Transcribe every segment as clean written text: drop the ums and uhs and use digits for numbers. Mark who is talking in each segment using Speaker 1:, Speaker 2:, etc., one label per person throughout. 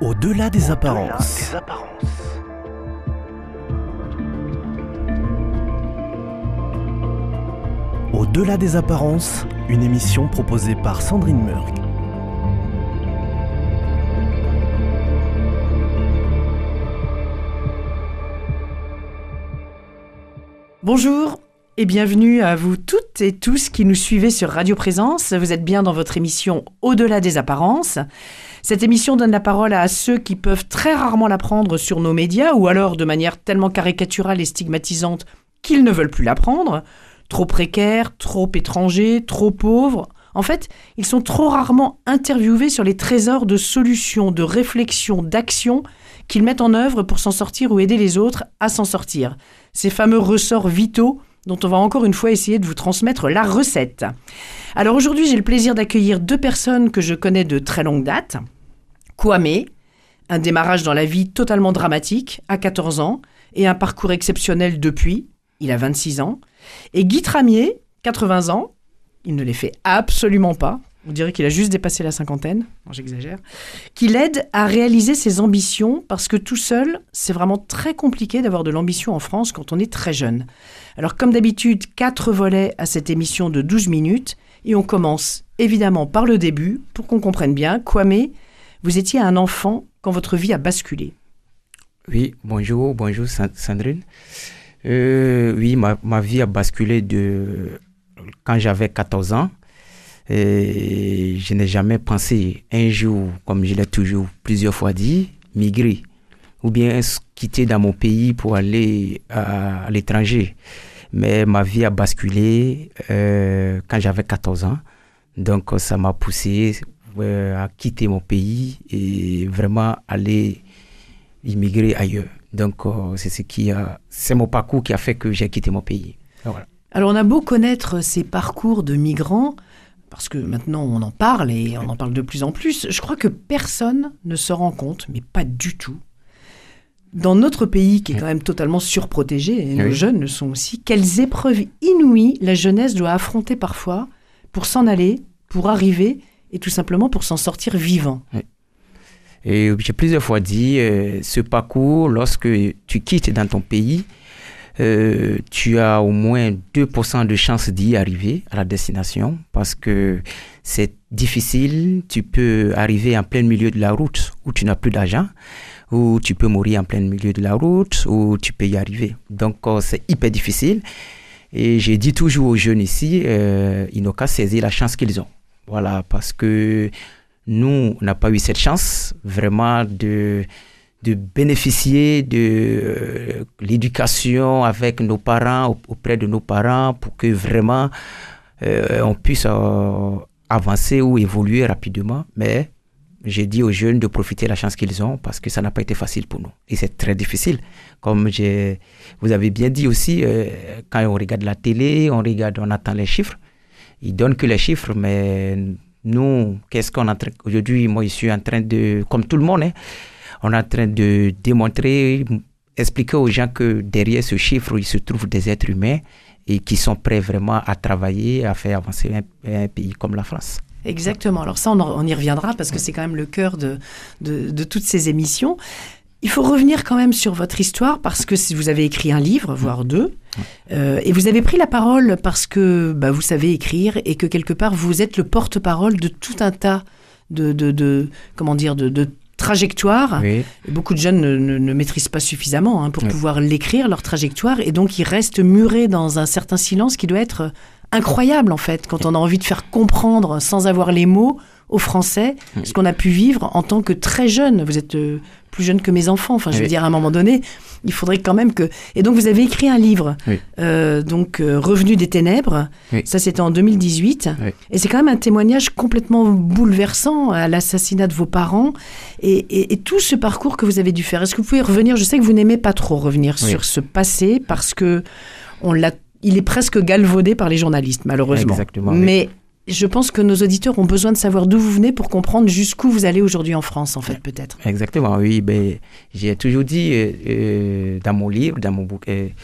Speaker 1: Au-delà des apparences. Au-delà des apparences, une émission proposée par Sandrine Murg.
Speaker 2: Bonjour et bienvenue à vous toutes et tous qui nous suivez sur Radio Présence. Vous êtes bien dans votre émission Au-delà des apparences. Cette émission donne la parole à ceux qui peuvent très rarement la prendre sur nos médias ou alors de manière tellement caricaturale et stigmatisante qu'ils ne veulent plus la prendre. Trop précaires, trop étrangers, trop pauvres. En fait, ils sont trop rarement interviewés sur les trésors de solutions, de réflexions, d'actions qu'ils mettent en œuvre pour s'en sortir ou aider les autres à s'en sortir. Ces fameux ressorts vitaux dont on va encore une fois essayer de vous transmettre la recette. Alors aujourd'hui, j'ai le plaisir d'accueillir deux personnes que je connais de très longue date. Kwame, un démarrage dans la vie totalement dramatique à 14 ans et un parcours exceptionnel depuis, il a 26 ans. Et Guy Tramier, 80 ans, il ne les fait absolument pas. On dirait qu'il a juste dépassé la cinquantaine, non, j'exagère, qui l'aide à réaliser ses ambitions parce que tout seul, c'est vraiment très compliqué d'avoir de l'ambition en France quand on est très jeune. Alors comme d'habitude, 4 volets à cette émission de 12 minutes et on commence évidemment par le début pour qu'on comprenne bien. Kwame, vous étiez un enfant quand votre vie a basculé.
Speaker 3: Oui, bonjour Sandrine. Oui, ma vie a basculé quand j'avais 14 ans. Et je n'ai jamais pensé un jour, comme je l'ai toujours plusieurs fois dit, migrer ou bien quitter dans mon pays pour aller à l'étranger. Mais ma vie a basculé quand j'avais 14 ans. Donc ça m'a poussé à quitter mon pays et vraiment aller immigrer ailleurs. Donc c'est mon parcours qui a fait que j'ai quitté mon pays. Voilà.
Speaker 2: Alors on a beau connaître ces parcours de migrants, parce que maintenant on en parle et on en parle de plus en plus, je crois que personne ne se rend compte, mais pas du tout, dans notre pays qui est quand même totalement surprotégé, et nos jeunes le sont aussi, quelles épreuves inouïes la jeunesse doit affronter parfois pour s'en aller, pour arriver et tout simplement pour s'en sortir vivant. Oui.
Speaker 3: Et j'ai plusieurs fois dit, ce parcours, lorsque tu quittes dans ton pays, tu as au moins 2% de chance d'y arriver à la destination parce que c'est difficile. Tu peux arriver en plein milieu de la route où tu n'as plus d'argent, ou tu peux mourir en plein milieu de la route où tu peux y arriver. Donc c'est hyper difficile. Et j'ai dit toujours aux jeunes ici, ils n'ont qu'à saisir la chance qu'ils ont. Voilà, parce que nous, on n'a pas eu cette chance vraiment de bénéficier de l'éducation avec nos parents, auprès de nos parents, pour que vraiment on puisse avancer ou évoluer rapidement. Mais j'ai dit aux jeunes de profiter de la chance qu'ils ont parce que ça n'a pas été facile pour nous. Et c'est très difficile. Comme vous avez bien dit aussi, quand on regarde la télé, on attend les chiffres. Ils donnent que les chiffres, mais nous, qu'est-ce qu'on est en train... Aujourd'hui, moi, je suis en train de... Comme tout le monde, on est en train de démontrer, expliquer aux gens que derrière ce chiffre, il se trouve des êtres humains et qui sont prêts vraiment à travailler, à faire avancer un pays comme la France.
Speaker 2: Exactement. Alors ça, on y reviendra parce que c'est quand même le cœur de toutes ces émissions. Il faut revenir quand même sur votre histoire parce que vous avez écrit un livre, voire 2, et vous avez pris la parole parce que vous savez écrire et que quelque part, vous êtes le porte-parole de tout un tas de trajectoire. Oui. Beaucoup de jeunes ne maîtrisent pas suffisamment pour pouvoir l'écrire, leur trajectoire, et donc ils restent murés dans un certain silence qui doit être incroyable en fait, quand on a envie de faire comprendre sans avoir les mots aux Français ce qu'on a pu vivre en tant que très jeune. Vous êtes plus jeune que mes enfants, je veux dire, à un moment donné, il faudrait quand même que... Et donc vous avez écrit un livre, Revenu des ténèbres, ça c'était en 2018, et c'est quand même un témoignage complètement bouleversant à l'assassinat de vos parents, et tout ce parcours que vous avez dû faire. Est-ce que vous pouvez revenir? Je sais que vous n'aimez pas trop revenir sur ce passé, parce que il est presque galvaudé par les journalistes, malheureusement.
Speaker 3: Exactement.
Speaker 2: Mais je pense que nos auditeurs ont besoin de savoir d'où vous venez pour comprendre jusqu'où vous allez aujourd'hui en France, en fait, peut-être.
Speaker 3: Exactement, oui. J'ai toujours dit dans mon livre, dans mon bouquin,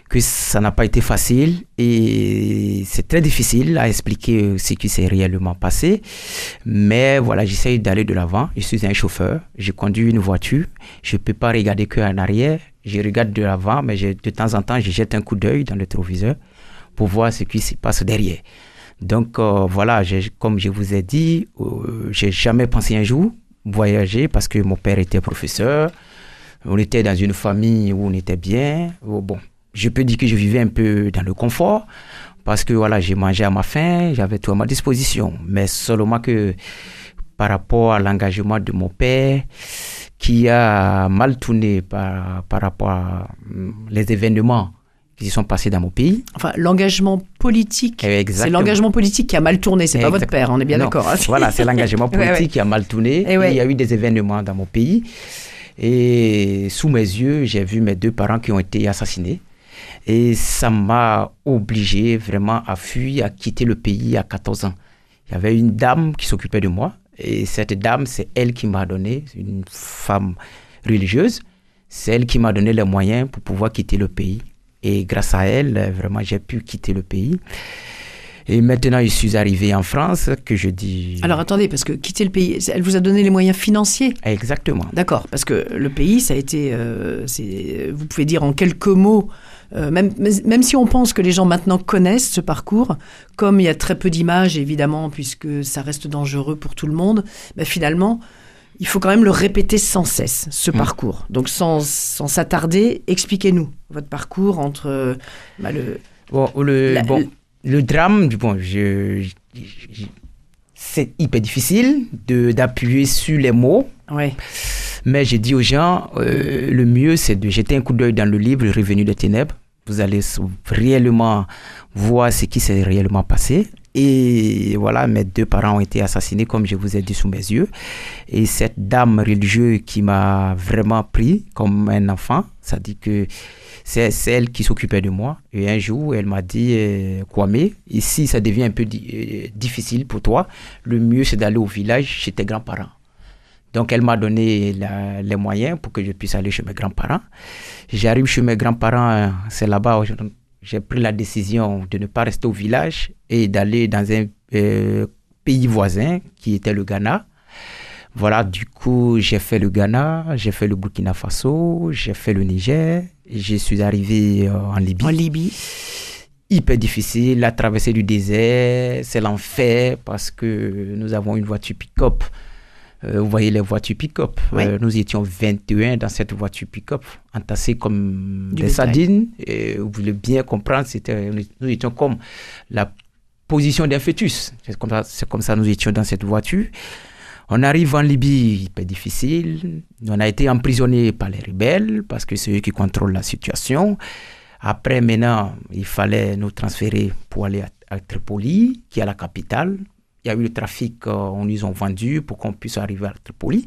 Speaker 3: que ça n'a pas été facile et c'est très difficile à expliquer ce qui s'est réellement passé. Mais voilà, j'essaye d'aller de l'avant. Je suis un chauffeur, je conduis une voiture, je ne peux pas regarder qu'en arrière. Je regarde de l'avant, mais de temps en temps, je jette un coup d'œil dans le rétroviseur pour voir ce qui se passe derrière. Donc voilà, comme je vous ai dit, j'ai jamais pensé un jour voyager parce que mon père était professeur. On était dans une famille où on était bien. Bon, je peux dire que je vivais un peu dans le confort parce que voilà, j'ai mangé à ma faim, j'avais tout à ma disposition. Mais seulement que par rapport à l'engagement de mon père, qui a mal tourné par rapport à les événements qui se sont passés dans mon pays.
Speaker 2: Enfin, l'engagement politique,
Speaker 3: exactement.
Speaker 2: C'est l'engagement politique qui a mal tourné, c'est pas votre père, on est bien d'accord. Hein.
Speaker 3: Voilà, c'est l'engagement politique qui a mal tourné. Il y a eu des événements dans mon pays. Et sous mes yeux, j'ai vu mes 2 parents qui ont été assassinés. Et ça m'a obligé vraiment à fuir, à quitter le pays à 14 ans. Il y avait une dame qui s'occupait de moi. Et cette dame, c'est elle qui m'a donné, une femme religieuse, c'est elle qui m'a donné les moyens pour pouvoir quitter le pays. Et grâce à elle, vraiment, j'ai pu quitter le pays. Et maintenant, je suis arrivé en France, que je dis...
Speaker 2: Alors attendez, parce que quitter le pays, elle vous a donné les moyens financiers ?
Speaker 3: Exactement.
Speaker 2: D'accord, parce que le pays, ça a été, vous pouvez dire en quelques mots, même si on pense que les gens maintenant connaissent ce parcours, comme il y a très peu d'images, évidemment, puisque ça reste dangereux pour tout le monde, ben finalement, il faut quand même le répéter sans cesse, ce parcours. Donc sans s'attarder, expliquez-nous votre parcours entre
Speaker 3: le drame, c'est hyper difficile d'appuyer sur les mots.
Speaker 2: Ouais.
Speaker 3: Mais j'ai dit aux gens, le mieux, c'est de jeter un coup d'œil dans le livre « Revenu des ténèbres ». Vous allez réellement voir ce qui s'est réellement passé. Et voilà, mes 2 parents ont été assassinés, comme je vous ai dit, sous mes yeux. Et cette dame religieuse qui m'a vraiment pris comme un enfant, ça dit que c'est elle qui s'occupait de moi. Et un jour, elle m'a dit, Kwame, ici, ça devient un peu difficile pour toi. Le mieux, c'est d'aller au village chez tes grands-parents. Donc, elle m'a donné les moyens pour que je puisse aller chez mes grands-parents. J'arrive chez mes grands-parents, c'est là-bas où j'ai pris la décision de ne pas rester au village et d'aller dans un pays voisin qui était le Ghana. Voilà, du coup, j'ai fait le Ghana, j'ai fait le Burkina Faso, j'ai fait le Niger, je suis arrivé en Libye.
Speaker 2: En Libye.
Speaker 3: Hyper difficile, la traversée du désert, c'est l'enfer parce que nous avons une voiture pick-up. Vous voyez les voitures pick-up.
Speaker 2: Oui.
Speaker 3: Nous étions 21 dans cette voiture pick-up, entassés comme des
Speaker 2: bétail.
Speaker 3: sardines. Et vous voulez bien comprendre, nous étions comme la position d'un fœtus. C'est comme ça nous étions dans cette voiture. On arrive en Libye, hyper difficile. On a été emprisonnés par les rebelles parce que c'est eux qui contrôlent la situation. Après, maintenant, il fallait nous transférer pour aller à Tripoli, qui est la capitale. Il y a eu le trafic, on nous a vendu pour qu'on puisse arriver à Tripoli.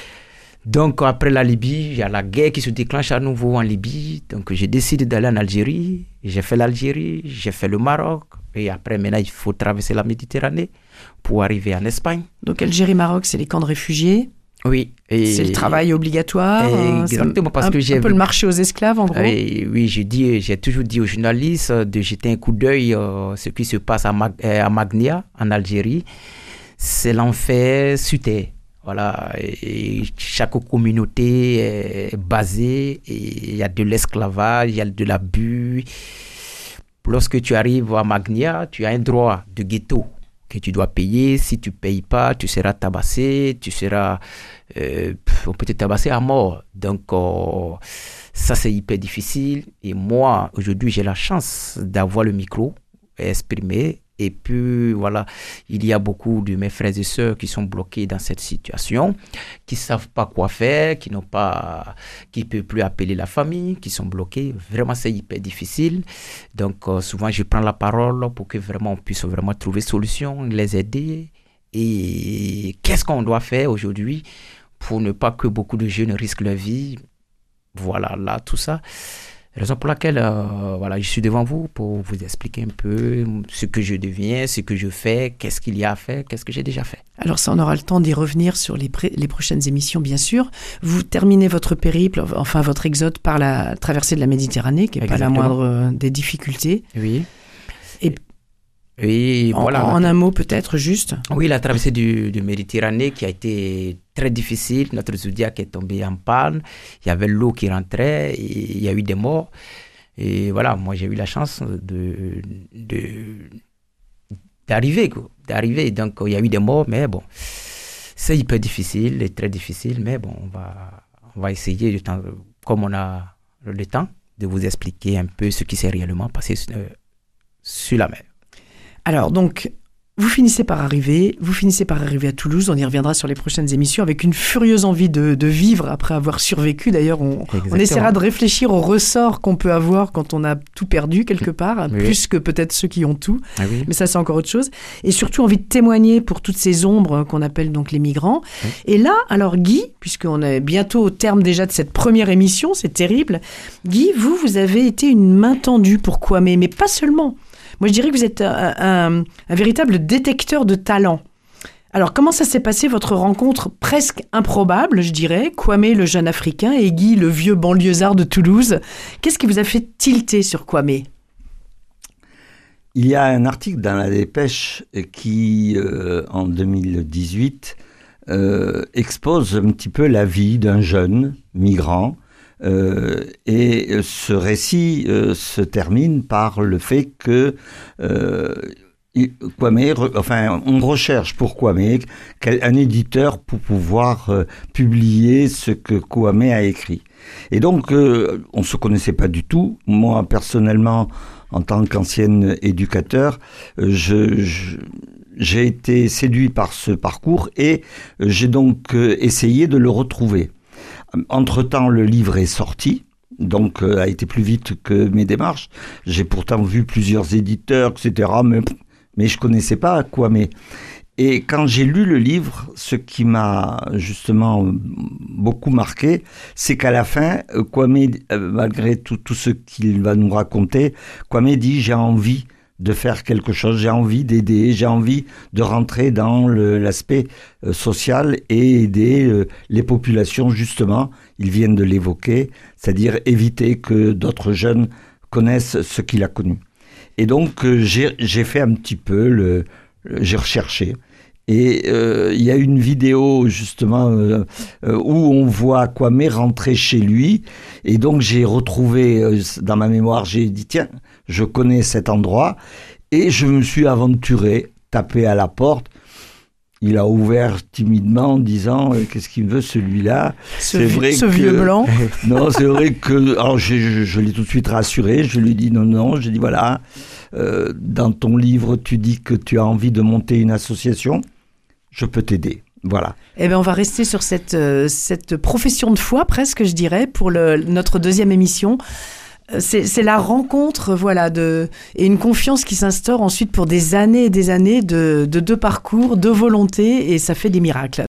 Speaker 3: Donc, après la Libye, il y a la guerre qui se déclenche à nouveau en Libye. Donc, j'ai décidé d'aller en Algérie. J'ai fait l'Algérie, j'ai fait le Maroc. Et après, maintenant, il faut traverser la Méditerranée pour arriver en Espagne.
Speaker 2: Donc, Algérie-Maroc, c'est les camps de réfugiés.
Speaker 3: Oui.
Speaker 2: C'est le travail obligatoire.
Speaker 3: Exactement, parce que j'ai
Speaker 2: un peu le marché aux esclaves, en gros.
Speaker 3: Oui, j'ai toujours dit aux journalistes de jeter un coup d'œil ce qui se passe à Magnia, en Algérie. C'est l'enfer sur terre. Voilà, et chaque communauté est basée, et il y a de l'esclavage, il y a de l'abus. Lorsque tu arrives à Magnia, tu as un droit de ghetto que tu dois payer. Si tu ne payes pas, tu seras tabassé, on peut te tabasser à mort. Donc, ça, c'est hyper difficile. Et moi, aujourd'hui, j'ai la chance d'avoir le micro et exprimer. Et puis, voilà, il y a beaucoup de mes frères et sœurs qui sont bloqués dans cette situation, qui ne savent pas quoi faire, qui ne peuvent plus appeler la famille, qui sont bloqués. Vraiment, c'est hyper difficile. Donc, souvent, je prends la parole pour que vraiment on puisse vraiment trouver solution, les aider. Et qu'est-ce qu'on doit faire aujourd'hui pour ne pas que beaucoup de jeunes risquent leur vie? Voilà, là, tout ça. Raison pour laquelle voilà, je suis devant vous pour vous expliquer un peu ce que je deviens, ce que je fais, qu'est-ce qu'il y a à faire, qu'est-ce que j'ai déjà fait.
Speaker 2: Alors ça, on aura le temps d'y revenir sur les prochaines émissions, bien sûr. Vous terminez votre périple, enfin votre exode par la traversée de la Méditerranée, qui n'est pas la moindre des difficultés.
Speaker 3: Oui.
Speaker 2: Et
Speaker 3: voilà.
Speaker 2: En un mot peut-être, juste.
Speaker 3: Oui, la traversée de Méditerranée qui a été très difficile. Notre Zodiac est tombé en panne. Il y avait l'eau qui rentrait. Et il y a eu des morts. Et voilà, moi j'ai eu la chance d'arriver. Donc il y a eu des morts, mais bon, c'est hyper difficile et très difficile. Mais bon, on va essayer, comme on a le temps, de vous expliquer un peu ce qui s'est réellement passé sur la mer.
Speaker 2: Alors, donc, vous finissez par arriver à Toulouse, on y reviendra sur les prochaines émissions, avec une furieuse envie de vivre après avoir survécu. D'ailleurs, on essaiera de réfléchir aux ressorts qu'on peut avoir quand on a tout perdu quelque part, oui. Plus que peut-être ceux qui ont tout, oui. Mais ça c'est encore autre chose. Et surtout envie de témoigner pour toutes ces ombres qu'on appelle donc les migrants. Oui. Et là, alors Guy, puisqu'on est bientôt au terme déjà de cette première émission, c'est terrible, Guy, vous avez été une main tendue pour Kwame, mais pas seulement. Moi, je dirais que vous êtes un véritable détecteur de talent. Alors, comment ça s'est passé, votre rencontre presque improbable, je dirais, Kwame, le jeune Africain, et Guy, le vieux banlieusard de Toulouse. Qu'est-ce qui vous a fait tilter sur Kwame ?
Speaker 4: Il y a un article dans la Dépêche qui, en 2018, expose un petit peu la vie d'un jeune migrant. Et ce récit se termine par le fait que Kwame, on recherche pour Kwame un éditeur pour pouvoir publier ce que Kwame a écrit. Et donc, on ne se connaissait pas du tout. Moi, personnellement, en tant qu'ancien éducateur, j'ai été séduit par ce parcours et j'ai donc essayé de le retrouver. Entre-temps, le livre est sorti, donc a été plus vite que mes démarches. J'ai pourtant vu plusieurs éditeurs, etc., mais je ne connaissais pas Kwame. Et quand j'ai lu le livre, ce qui m'a justement beaucoup marqué, c'est qu'à la fin, Kwame, malgré tout ce qu'il va nous raconter, Kwame dit « j'ai envie de faire quelque chose, j'ai envie d'aider, j'ai envie de rentrer dans l'aspect social et aider les populations, justement, ils viennent de l'évoquer, c'est-à-dire éviter que d'autres jeunes connaissent ce qu'il a connu. » Et donc, j'ai fait un petit peu, j'ai recherché. Et il y a une vidéo, justement, où on voit Kwame rentrer chez lui. Et donc, j'ai retrouvé, dans ma mémoire, j'ai dit, tiens, je connais cet endroit. Et je me suis aventuré, tapé à la porte. Il a ouvert timidement en disant, qu'est-ce qu'il veut celui-là ?
Speaker 2: Ce vieux blanc.
Speaker 4: Non, c'est vrai que... Alors, je l'ai tout de suite rassuré. Je lui ai dit, non. J'ai dit, voilà, dans ton livre, tu dis que tu as envie de monter une association. Je peux t'aider. Voilà.
Speaker 2: Eh bien, on va rester sur cette profession de foi, presque, je dirais, pour notre deuxième émission. C'est la rencontre, voilà, et une confiance qui s'instaure ensuite pour des années et des années de parcours, de volonté, et ça fait des miracles.